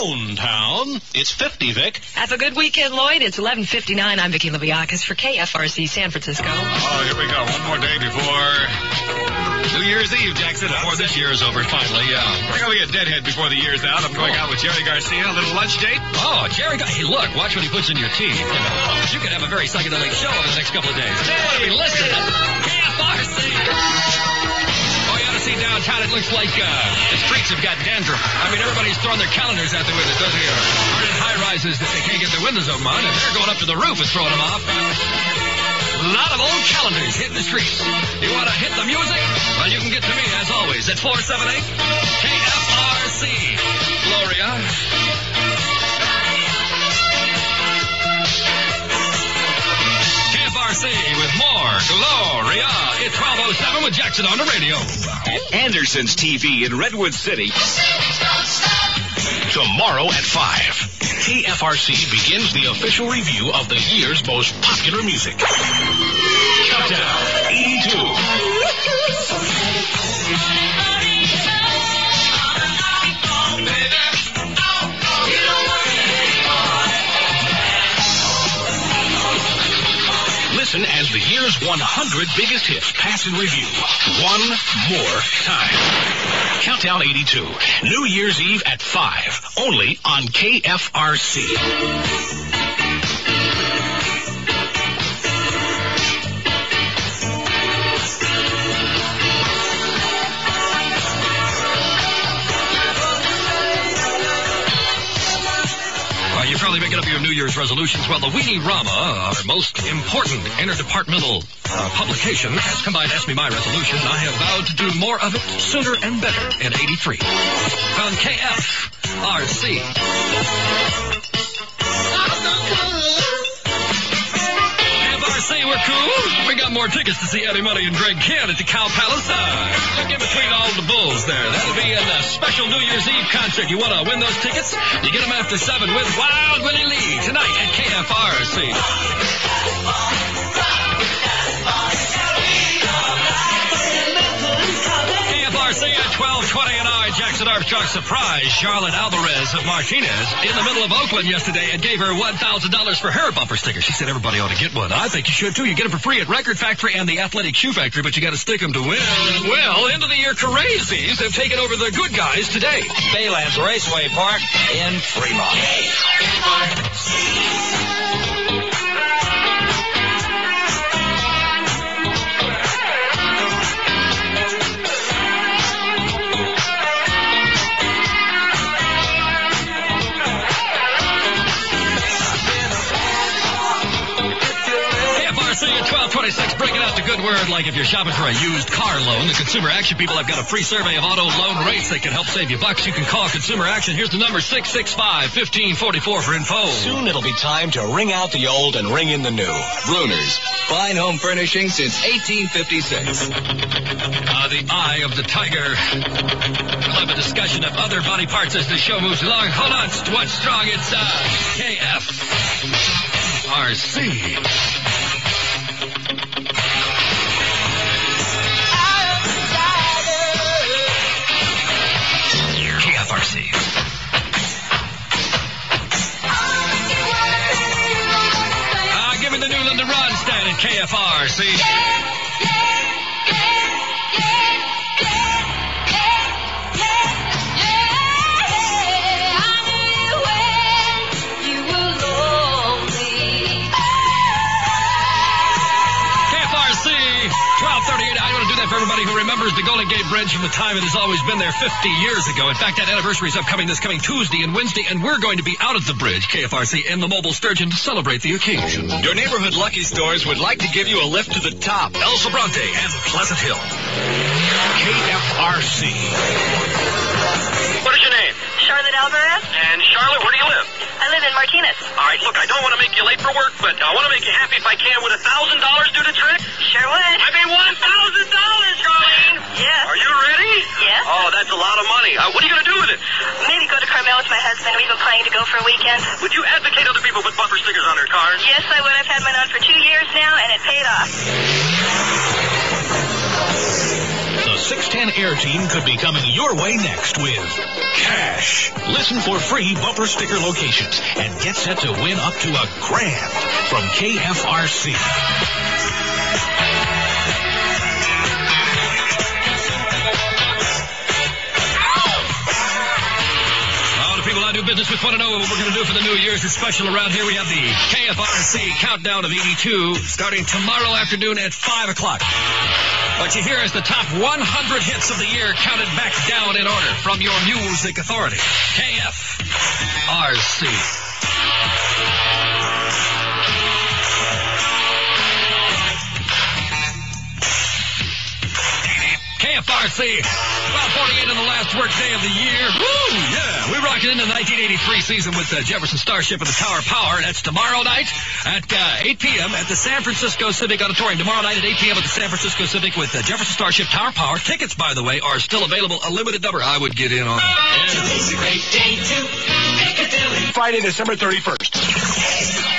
Stone Town. It's 50, Vic. Have a good weekend, Lloyd. It's 11:59. I'm Vicki Leviakis for KFRC San Francisco. Oh, here we go. One more day before New Year's Eve, Jackson. Before this year is over, finally, We're going to be a deadhead before the year's out. I'm going out with Jerry Garcia, a little lunch date. Oh, Jerry, hey, look, watch what he puts in your tea. You could have a very psychedelic show over the next couple of days. Hey, listen, KFRC. Oh, you ought to see downtown. It looks like the streets have got dandruff. I mean, everybody's throwing their calendars out the window. Those are in high-rises that they can't get their windows open on, and they're going up to the roof and throwing them off. A lot of old calendars hitting the streets. You want to hit the music? Well, you can get to me, as always, at 478 KFRC. Gloria. KFRC with more Gloria. It's 12:07 with Jackson on the radio. Anderson's TV in Redwood City. Tomorrow at 5. KFRC begins the official review of the year's most popular music. Countdown 82. Listen as the year's 100 biggest hits pass in review one more time. Countdown 82. New Year's Eve at 5. Only on KFRC. You're probably making up your New Year's resolutions. Well, the Weenie Rama, our most important interdepartmental publication, has come by and asked me my resolution. I have vowed to do more of it sooner and better in 83. On KFRC. KFRC, we're cool. We got more tickets to see Eddie Money and Greg Kent at the Cow Palace. Look in between all the bulls there. That'll be in a special New Year's Eve concert. You want to win those tickets? You get them after 7 with Wild Willie Lee tonight at KFRC. KFRC at 12:20 and I, Jackson Armstrong, surprised Charlotte Alvarez of Martinez in the middle of Oakland yesterday and gave her $1,000 for her bumper sticker. She said everybody ought to get one. I think you should too. You get them for free at Record Factory and the Athletic Shoe Factory, but you got to stick them to win. Well, end of the year crazies have taken over the good guys today. Baylands Raceway Park in Fremont. KFRC at 12:26, bringing out the good word like if you're shopping for a used car loan. The Consumer Action people have got a free survey of auto loan rates that can help save you bucks. You can call Consumer Action. Here's the number, 665-1544 for info. Soon it'll be time to ring out the old and ring in the new. Brunner's, fine home furnishing since 1856. The eye of the tiger. We'll have a discussion of other body parts as the show moves along. Hold on, what's strong? It's KFRC. KFRC. Give me the Newland to Run stand at KFRC. For everybody who remembers the Golden Gate Bridge from the time it has always been there 50 years ago. In fact, that anniversary is upcoming this coming Tuesday and Wednesday, and we're going to be out at the bridge, KFRC, and the Mobile Sturgeon to celebrate the occasion. Your neighborhood Lucky Stores would like to give you a lift to the top. El Sobrante and Pleasant Hill. KFRC. What is your name? Charlotte Alvarez. And Charlotte, where do you live? I live in Martinez. All right, look, I don't want to make you late for work, but I want to make you happy if I can. Would $1,000 do the trick? Sure would. I mean, $1,000, Charlene. Yeah. Are you ready? Yeah. Oh, that's a lot of money. What are you going to do with it? Maybe go to Carmel with my husband. We've been planning to go for a weekend. Would you advocate other people put bumper stickers on their cars? Yes, I would. I've had mine on for 2 years now, and it paid off. The 610 Air Team could be coming your way next with cash. Listen for free bumper sticker locations and get set to win up to $1,000 from KFRC. People I do business with want to know what we're going to do for the New Year's special around here. We have the KFRC Countdown of 82 starting tomorrow afternoon at 5 o'clock. What you hear is the top 100 hits of the year counted back down in order from your music authority, KFRC. KFRC, 12:48 on the last work day of the year. Woo! Yeah, we're rocking into the 1983 season with the Jefferson Starship and the Tower Power. That's tomorrow night at 8 p.m. at the San Francisco Civic Auditorium. Tomorrow night at 8 p.m. at the San Francisco Civic with the Jefferson Starship Tower Power. Tickets, by the way, are still available. A limited number. I would get in on it. Today's a great day to Piccadilly. Friday, December 31st.